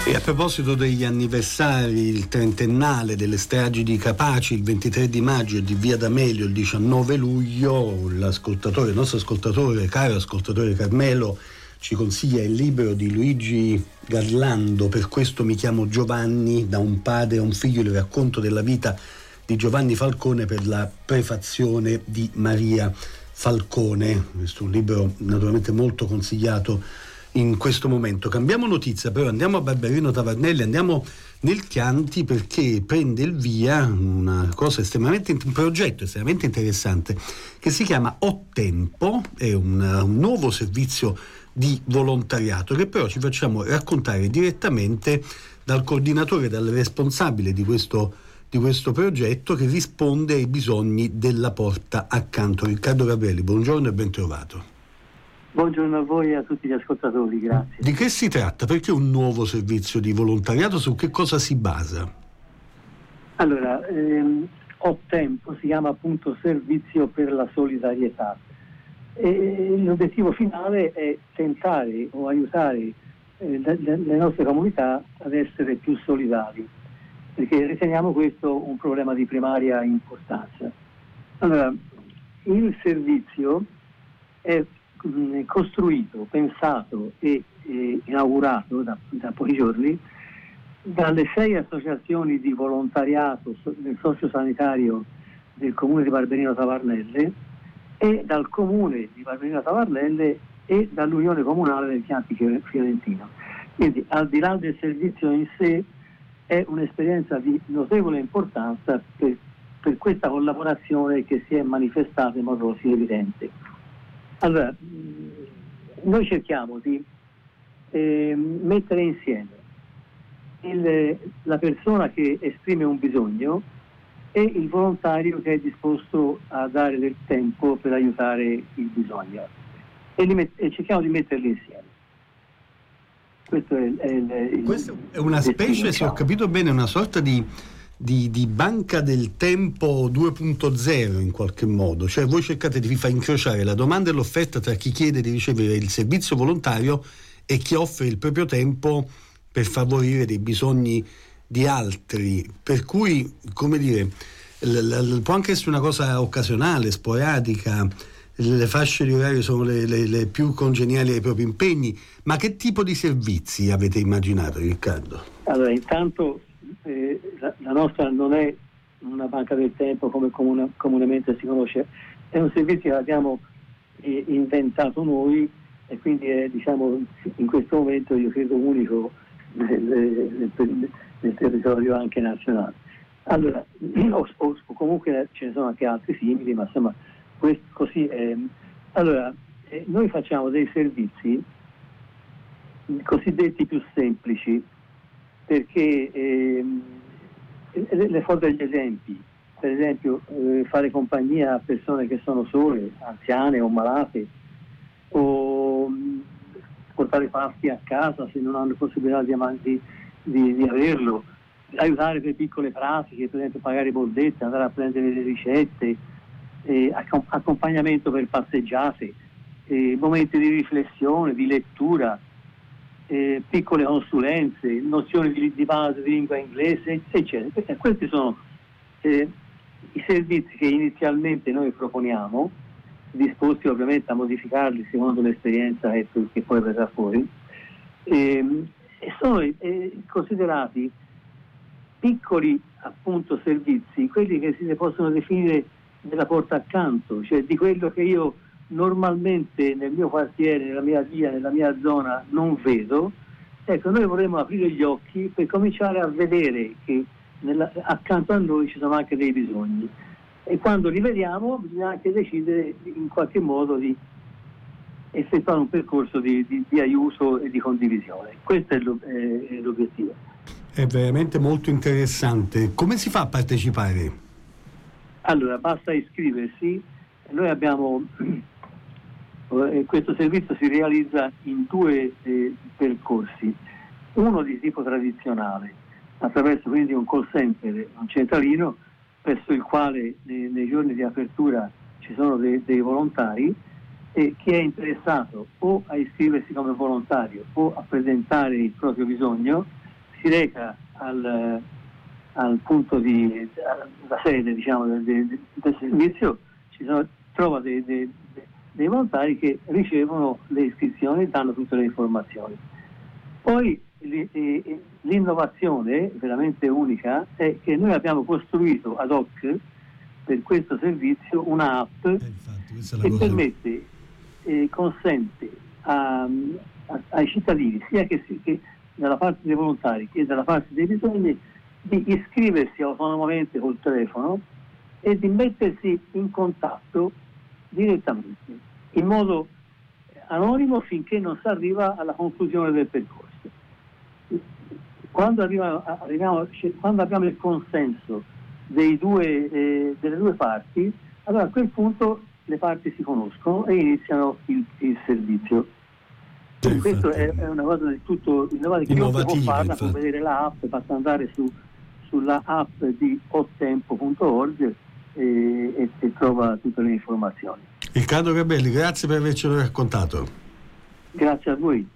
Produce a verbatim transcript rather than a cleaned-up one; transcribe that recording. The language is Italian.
E a proposito degli anniversari, il trentennale delle stragi di Capaci, il ventitré di maggio, e di Via D'Amelio il diciannove luglio, l'ascoltatore, il nostro ascoltatore, caro ascoltatore Carmelo, ci consiglia il libro di Luigi Garlando, Per questo mi chiamo Giovanni, da un padre a un figlio, il racconto della vita di Giovanni Falcone, per la prefazione di Maria Falcone. Questo è un libro naturalmente molto consigliato in questo momento. Cambiamo notizia, però andiamo a Barberino Tavernelli, andiamo nel Chianti, perché prende il via una cosa estremamente, un progetto estremamente interessante che si chiama Ho Tempo, è un, un nuovo servizio di volontariato che però ci facciamo raccontare direttamente dal coordinatore, dal responsabile di questo, di questo progetto, che risponde ai bisogni della Porta Accanto. Riccardo Gabrielli, buongiorno e ben trovato. Buongiorno a voi e a tutti gli ascoltatori, grazie. Di che si tratta? Perché un nuovo servizio di volontariato? Su che cosa si basa? Allora, ehm, Ho Tempo si chiama appunto Servizio per la Solidarietà. E l'obiettivo finale è tentare o aiutare eh, le, le nostre comunità ad essere più solidali, perché riteniamo questo un problema di primaria importanza. Allora, il servizio è mh, costruito, pensato e eh, inaugurato da, da pochi giorni dalle sei associazioni di volontariato so, del sociosanitario del comune di Barberino Tavernelle e dal comune di Barberino Tavernelle e dall'Unione Comunale del Chianti Fiorentino. Quindi, al di là del servizio in sé, è un'esperienza di notevole importanza per, per questa collaborazione che si è manifestata in modo così evidente. Allora, noi cerchiamo di eh, mettere insieme il, la persona che esprime un bisogno e il volontario che è disposto a dare del tempo per aiutare il bisogno, e, li met- e cerchiamo di metterli insieme. Questo è, è, il, Questo è una specie, se ho capito bene, una sorta di, di, di banca del tempo due punto zero in qualche modo, cioè voi cercate di far incrociare la domanda e l'offerta tra chi chiede di ricevere il servizio volontario e chi offre il proprio tempo per favorire dei bisogni di altri, per cui, come dire, l- l- può anche essere una cosa occasionale, sporadica, le fasce di orario sono le, le, le più congeniali ai propri impegni, ma che tipo di servizi avete immaginato, Riccardo? Allora, intanto eh, la, la nostra non è una banca del tempo come comune, comunemente si conosce, è un servizio che abbiamo eh, inventato noi, e quindi è, diciamo, in questo momento io credo unico nel, nel, nel territorio anche nazionale. Allora, o, o comunque ce ne sono anche altri simili, ma insomma questo così è. Allora, eh, noi facciamo dei servizi cosiddetti più semplici, perché eh, le, le fo degli esempi. Per esempio, eh, fare compagnia a persone che sono sole, anziane o malate, o mh, portare pasti a casa se non hanno possibilità di, di, di, di averlo, aiutare per piccole pratiche, per esempio pagare bollette, andare a prendere le ricette, eh, accompagnamento per passeggiate, eh, momenti di riflessione, di lettura, eh, piccole consulenze, nozioni di, di base di lingua inglese, eccetera. Perché questi sono eh, i servizi che inizialmente noi proponiamo, disposti ovviamente a modificarli secondo l'esperienza che, che poi verrà fuori, e, e sono eh, considerati piccoli appunto servizi, quelli che si possono definire della porta accanto, cioè di quello che io normalmente nel mio quartiere, nella mia via, nella mia zona non vedo. Ecco, noi vorremmo aprire gli occhi per cominciare a vedere che nella, accanto a noi ci sono anche dei bisogni, e quando li vediamo bisogna anche decidere in qualche modo di effettuare un percorso di, di, di aiuto e di condivisione. Questo è, lo, è, è l'obiettivo. È veramente molto interessante. Come si fa a partecipare? Allora, basta iscriversi. Noi abbiamo eh, questo servizio si realizza in due eh, percorsi, uno di tipo tradizionale, attraverso quindi un call center, un centralino, presso il quale nei, nei giorni di apertura ci sono dei, dei volontari, e chi è interessato o a iscriversi come volontario o a presentare il proprio bisogno si reca al, al punto di la sede, diciamo, del, del, del servizio, ci sono, trova dei, dei, dei volontari che ricevono le iscrizioni e danno tutte le informazioni. Poi l'innovazione veramente unica è che noi abbiamo costruito ad hoc per questo servizio un'app eh, infatti, che permette e consente a, a, ai cittadini, sia che, che dalla parte dei volontari che dalla parte dei bisogni, di iscriversi autonomamente col telefono e di mettersi in contatto direttamente, in modo anonimo finché non si arriva alla conclusione del percorso. Quando, arriva, arriviamo, quando abbiamo il consenso dei due, eh, delle due parti, allora a quel punto le parti si conoscono e iniziano il, il servizio. Sì, questo è, è una cosa del tutto innovativa. Chiunque può farla, può vedere l'app, basta andare su, sulla app di hottempo punto org e, e, e trova tutte le informazioni. Riccardo Gabelli, grazie per avercelo raccontato. Grazie a voi.